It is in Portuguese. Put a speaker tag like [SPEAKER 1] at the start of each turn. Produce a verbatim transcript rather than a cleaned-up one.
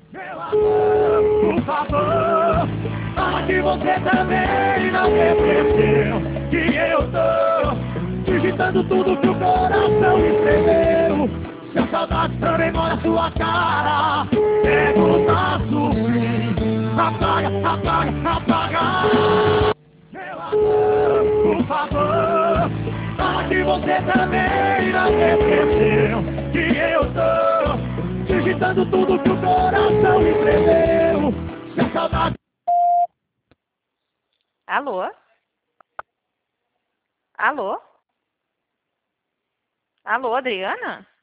[SPEAKER 1] Gelador, por favor, fala que você também não esqueceu que eu tô digitando tudo que o coração escreveu. Se a saudade também mora na sua cara, pergunta sufrir, apaga, apaga, apaga. Gelador, por favor, fala que você também não esqueceu que eu tô digitando tudo que o coração escreveu. Se a saudade...
[SPEAKER 2] Alô? Alô? Alô, Adriana?